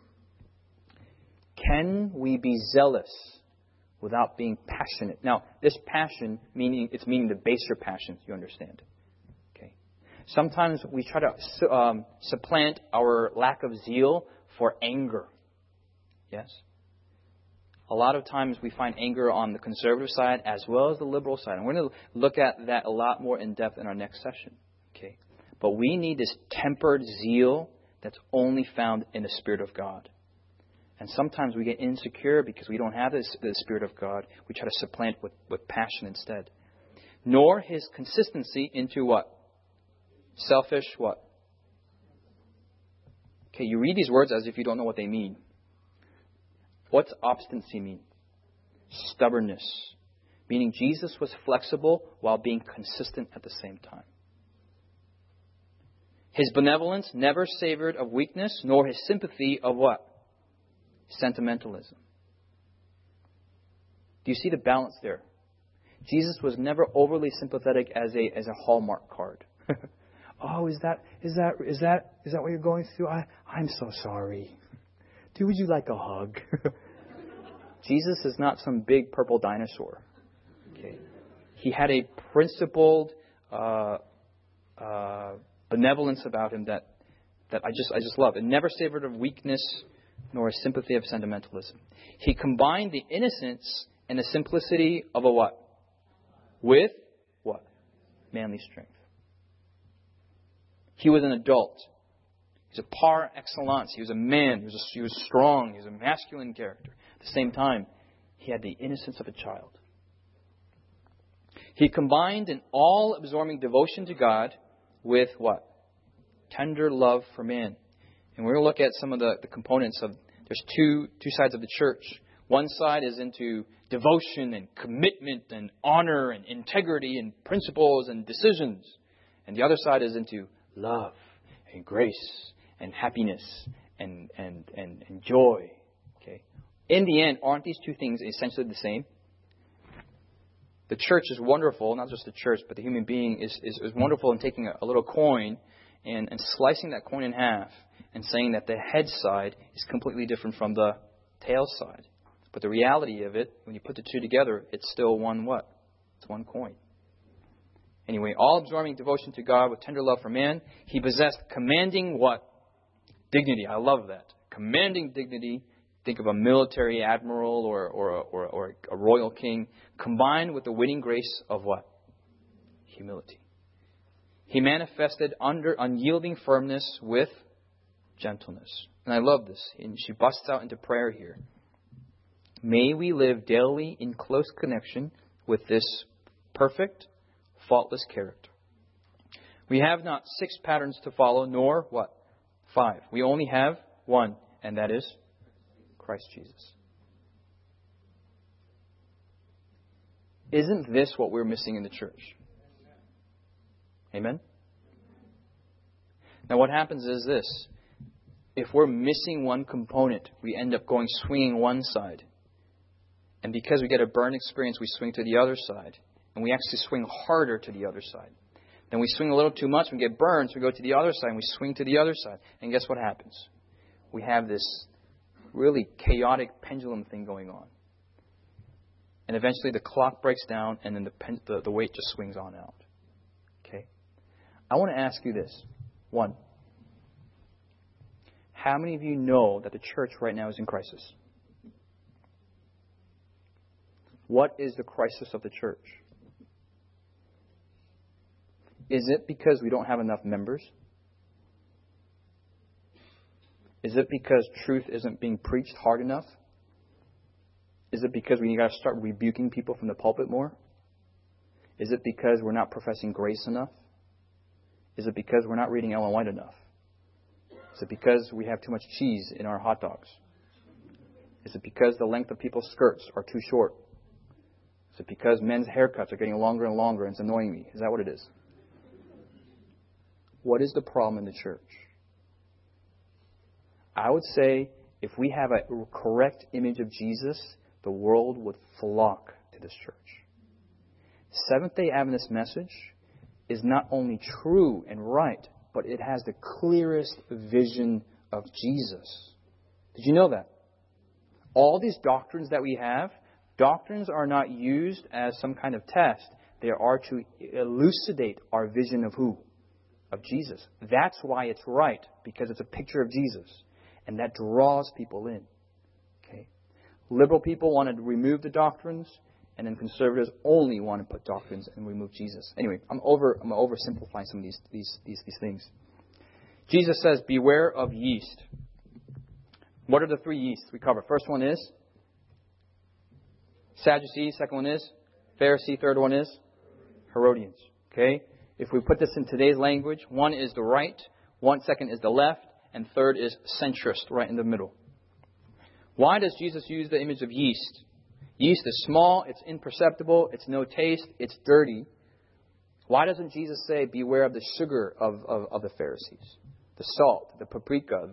Can we be zealous without being passionate? Now, this passion, meaning the baser passions, you understand. Okay. Sometimes we try to supplant our lack of zeal for anger. Yes? A lot of times we find anger on the conservative side as well as the liberal side. And we're going to look at that a lot more in depth in our next session. Okay. But we need this tempered zeal that's only found in the Spirit of God. And sometimes we get insecure because we don't have the Spirit of God. We try to supplant with passion instead. Nor His consistency into what? Selfish what? Okay, you read these words as if you don't know what they mean. What's obstinacy mean? Stubbornness. Meaning Jesus was flexible while being consistent at the same time. His benevolence never savored of weakness, nor His sympathy of what? Sentimentalism. Do you see the balance there? Jesus was never overly sympathetic as a Hallmark card. Oh, is that what you're going through? I'm so sorry. Dude, would you like a hug? Jesus is not some big purple dinosaur. Okay. He had a principled benevolence about Him that I just love. It never savored of weakness nor a sympathy of sentimentalism. He combined the innocence and the simplicity of a what? With what? Manly strength. He was an adult. He's a par excellence. He was a man. He was strong. He was a masculine character. At the same time, he had the innocence of a child. He combined an all-absorbing devotion to God with what? Tender love for man. And we're going to look at some of the components of, there's two sides of the church. One side is into devotion and commitment and honor and integrity and principles and decisions. And the other side is into love and grace and happiness and joy. Okay. In the end, aren't these two things essentially the same? The church is wonderful, not just the church, but the human being is wonderful in taking a little coin and slicing that coin in half and saying that the head side is completely different from the tail side. But the reality of it, when you put the two together, it's still one what? It's one coin. Anyway, all-absorbing devotion to God with tender love for man. He possessed commanding what? Dignity. I love that. Commanding dignity. Think of a military admiral or a royal king. Combined with the winning grace of what? Humility. He manifested under unyielding firmness with gentleness. And I love this. And she busts out into prayer here. May we live daily in close connection with this perfect, faultless character. We have not 6 patterns to follow, nor what? 5. We only have one, and that is Christ Jesus. Isn't this what we're missing in the church? Amen? Now what happens is this. If we're missing one component, we end up swinging one side. And because we get a burn experience, we swing to the other side. And we actually swing harder to the other side. Then we swing a little too much, we get burned, so we go to the other side, and we swing to the other side. And guess what happens? We have this really chaotic pendulum thing going on. And eventually the clock breaks down, and then the weight just swings on out. Okay? I want to ask you this. 1, how many of you know that the church right now is in crisis? What is the crisis of the church? Is it because we don't have enough members? Is it because truth isn't being preached hard enough? Is it because we got to start rebuking people from the pulpit more? Is it because we're not professing grace enough? Is it because we're not reading Ellen White enough? Is it because we have too much cheese in our hot dogs? Is it because the length of people's skirts are too short? Is it because men's haircuts are getting longer and longer and it's annoying me? Is that what it is? What is the problem in the church? I would say if we have a correct image of Jesus, the world would flock to this church. Seventh-day Adventist message is not only true and right, but it has the clearest vision of Jesus. Did you know that? All these doctrines that we have, doctrines are not used as some kind of test. They are to elucidate our vision of who? Of Jesus. That's why it's right, because it's a picture of Jesus. And that draws people in. Okay. Liberal people want to remove the doctrines, and then conservatives only want to put doctrines and remove Jesus. Anyway, I'm oversimplifying some of these things. Jesus says, beware of yeast. What are the 3 yeasts we cover? First one is Sadducees. Second one is Pharisee. Third one is Herodians. Okay? If we put this in today's language, 1 is the right, 2 is the left, and 3rd is centrist, right in the middle. Why does Jesus use the image of yeast? Yeast is small, it's imperceptible, it's no taste, it's dirty. Why doesn't Jesus say, beware of the sugar of the Pharisees? The salt, the paprika,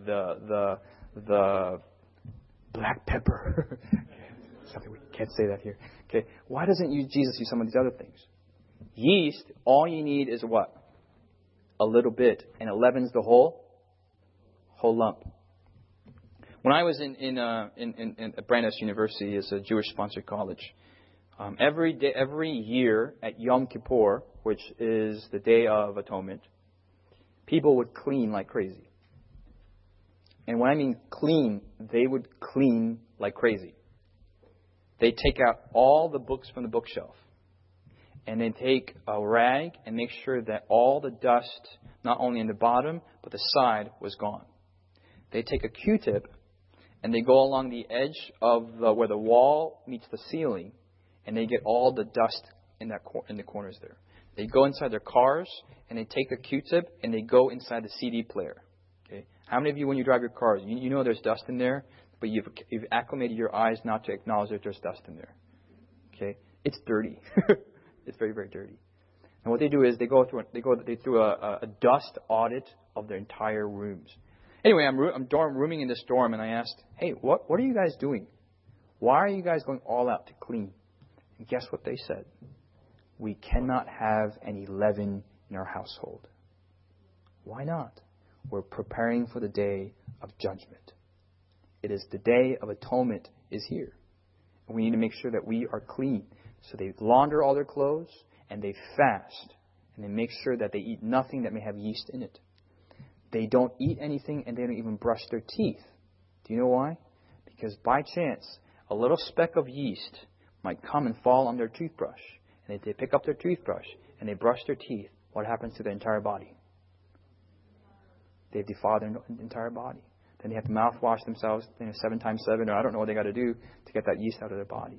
the black pepper. Something we can't say that here. Okay. Why doesn't Jesus use some of these other things? Yeast, all you need is what? A little bit. And it leavens the whole lump. When I was at Brandeis University, it's a Jewish-sponsored college, every year at Yom Kippur, which is the Day of Atonement, people would clean like crazy. And when I mean clean, they would clean like crazy. They'd take out all the books from the bookshelf. And they'd take a rag and make sure that all the dust, not only in the bottom, but the side, was gone. They'd take a Q-tip and they go along the edge of where the wall meets the ceiling, and they get all the dust in the corners there. They go inside their cars and they take a Q-tip and they go inside the CD player. Okay, how many of you, when you drive your cars, you know there's dust in there, but you've acclimated your eyes not to acknowledge that there's dust in there? Okay, it's dirty. It's very, very dirty. And what they do is they do a dust audit of their entire rooms. Anyway, I'm rooming in this dorm, and I asked, hey, what are you guys doing? Why are you guys going all out to clean? And guess what they said? We cannot have any leaven in our household. Why not? We're preparing for the day of judgment. It is the day of atonement is here. And we need to make sure that we are clean. So they launder all their clothes, and they fast, and they make sure that they eat nothing that may have yeast in it. They don't eat anything, and they don't even brush their teeth. Do you know why? Because by chance, a little speck of yeast might come and fall on their toothbrush. And if they pick up their toothbrush and they brush their teeth, what happens to their entire body? They defile their entire body. Then they have to mouthwash themselves 7 times 7, or I don't know what they got to do to get that yeast out of their body.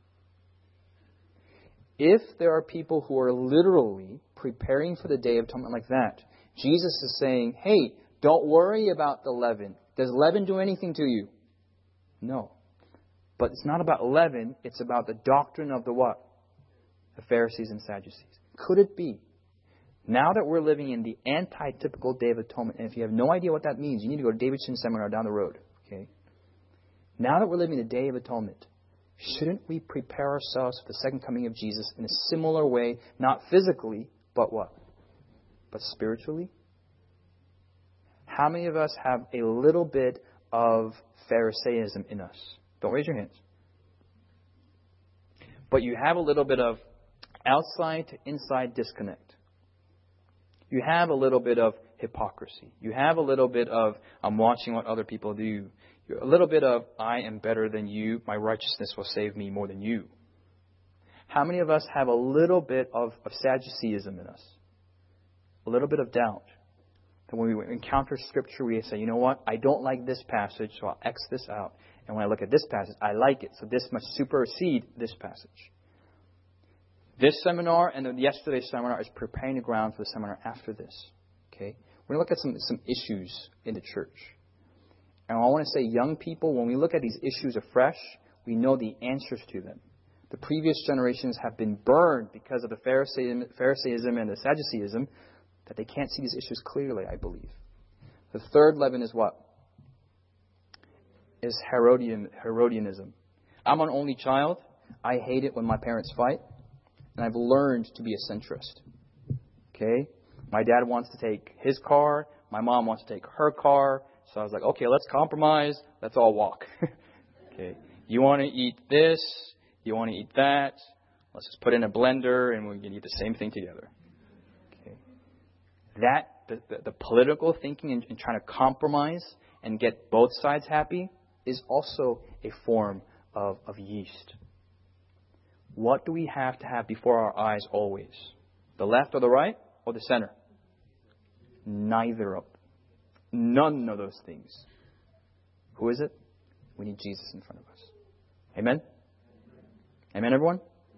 If there are people who are literally preparing for the Day of Atonement like that, Jesus is saying, hey, don't worry about the leaven. Does leaven do anything to you? No. But it's not about leaven. It's about the doctrine of the what? The Pharisees and Sadducees. Could it be? Now that we're living in the anti-typical Day of Atonement, and if you have no idea what that means, you need to go to David Shin Seminar down the road. Okay. Now that we're living the Day of Atonement, shouldn't we prepare ourselves for the second coming of Jesus in a similar way, not physically, but what? but spiritually? How many of us have a little bit of Pharisaism in us? Don't raise your hands. But you have a little bit of outside to inside disconnect. You have a little bit of hypocrisy. You have a little bit of, I'm watching what other people do. A little bit of, I am better than you. My righteousness will save me more than you. How many of us have a little bit of Sadduceeism in us? A little bit of doubt. And when we encounter Scripture, we say, you know what? I don't like this passage, so I'll X this out. And when I look at this passage, I like it. So this must supersede this passage. This seminar and yesterday's seminar is preparing the ground for the seminar after this. Okay? We're going to look at some issues in the church. And I want to say, young people, when we look at these issues afresh, we know the answers to them. The previous generations have been burned because of the Pharisaism and the Sadduceeism, that they can't see these issues clearly, I believe. The third leaven is what? Is Herodianism. I'm an only child. I hate it when my parents fight. And I've learned to be a centrist. Okay? My dad wants to take his car. My mom wants to take her car. So I was like, okay, let's compromise. Let's all walk. Okay? You want to eat this. You want to eat that. Let's just put it in a blender and we can eat the same thing together. Okay? The political thinking and trying to compromise and get both sides happy is also a form of yeast. What do we have to have before our eyes always? The left or the right or the center? Neither of them. None of those things. Who is it? We need Jesus in front of us. Amen? Amen, everyone?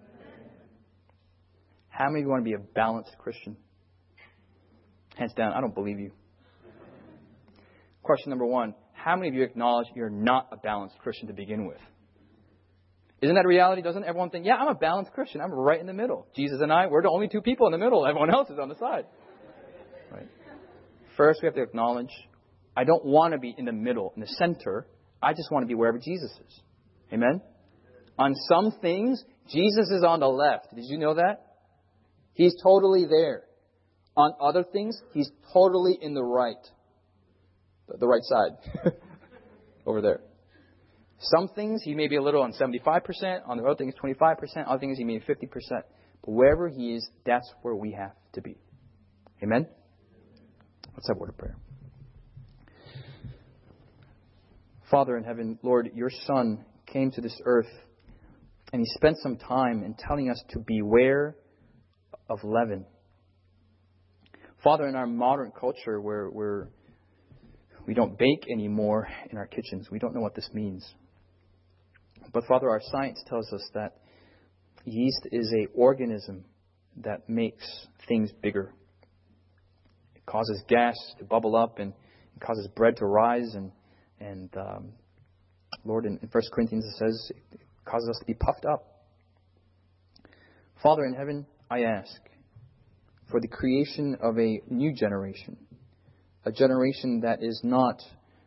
How many of you want to be a balanced Christian? Hands down, I don't believe you. Question number 1. How many of you acknowledge you're not a balanced Christian to begin with? Isn't that a reality? Doesn't everyone think, yeah, I'm a balanced Christian. I'm right in the middle. Jesus and I, we're the only two people in the middle. Everyone else is on the side. Right? First, we have to acknowledge, I don't want to be in the middle, in the center. I just want to be wherever Jesus is. Amen? On some things, Jesus is on the left. Did you know that? He's totally there. On other things, He's totally in the right. The right side. Over there. Some things He may be a little on 75%. On the other things, 25%. Other things He may be 50%. But wherever He is, that's where we have to be. Amen? Let's have a word of prayer. Father in heaven, Lord, Your Son came to this earth and He spent some time in telling us to beware of leaven. Father, in our modern culture where we don't bake anymore in our kitchens, we don't know what this means. But Father, our science tells us that yeast is an organism that makes things bigger. It causes gas to bubble up and it causes bread to rise. And Lord, in 1 Corinthians it says it causes us to be puffed up. Father in heaven, I ask for the creation of a new generation. A generation that is not,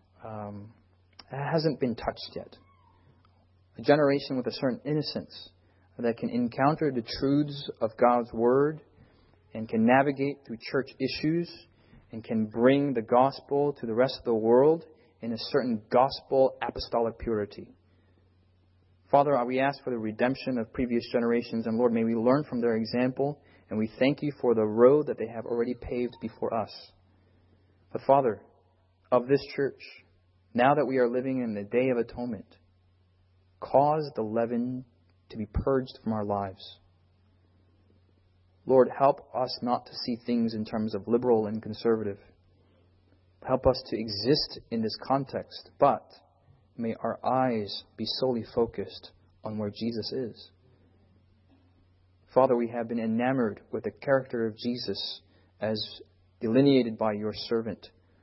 hasn't been touched yet. A generation with a certain innocence that can encounter the truths of God's Word and can navigate through church issues and can bring the gospel to the rest of the world in a certain gospel apostolic purity. Father, we ask for the redemption of previous generations, and Lord, may we learn from their example, and we thank You for the road that they have already paved before us. But Father, of this church, now that we are living in the Day of Atonement, cause the leaven to be purged from our lives. Lord, help us not to see things in terms of liberal and conservative. Help us to exist in this context, but may our eyes be solely focused on where Jesus is. Father, we have been enamored with the character of Jesus as delineated by Your servant.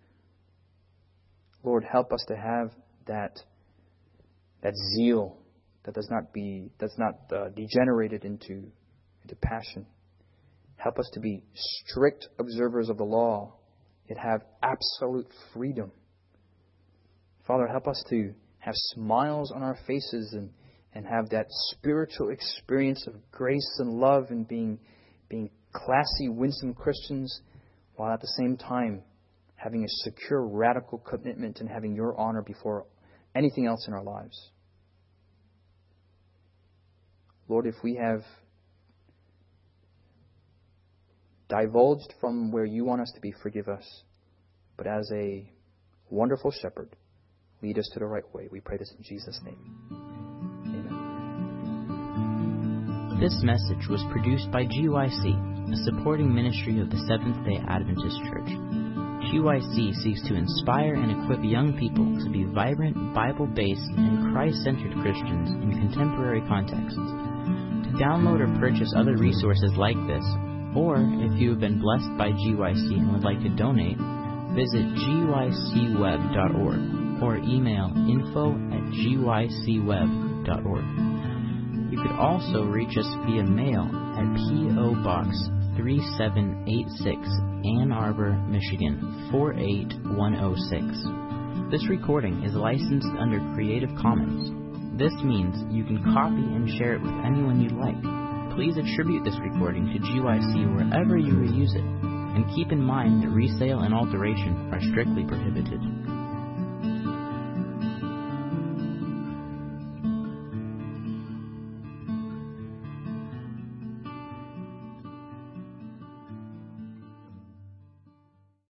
Lord, help us to have that zeal that does not degenerated into passion. Help us to be strict observers of the law, yet have absolute freedom. Father, help us to have smiles on our faces and have that spiritual experience of grace and love and being classy, winsome Christians while at the same time having a secure, radical commitment and having your honor before anything else in our lives. Lord, if we have divulged from where you want us to be, forgive us. But as a wonderful shepherd, lead us to the right way. We pray this in Jesus' name. Amen. This message was produced by GYC, a supporting ministry of the Seventh-day Adventist Church. GYC seeks to inspire and equip young people to be vibrant, Bible-based, and Christ-centered Christians in contemporary contexts. To download or purchase other resources like this, or if you have been blessed by GYC and would like to donate, visit gycweb.org or email info@gycweb.org. You could also reach us via mail at P.O. Box 3786, Ann Arbor, Michigan 48106. This recording is licensed under Creative Commons. This means you can copy and share it with anyone you'd like. Please attribute this recording to GYC wherever you reuse it, and keep in mind that resale and alteration are strictly prohibited.